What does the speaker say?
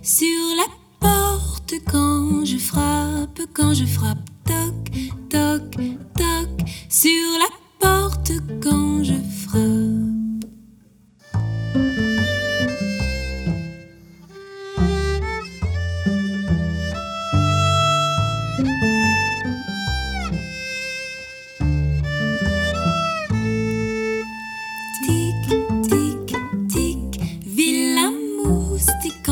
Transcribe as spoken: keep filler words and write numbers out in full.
sur la porte quand je frappe, quand je frappe, toc, toc, toc, sur la porte quand je frappe. Tic, tic, tic, vilain moustique.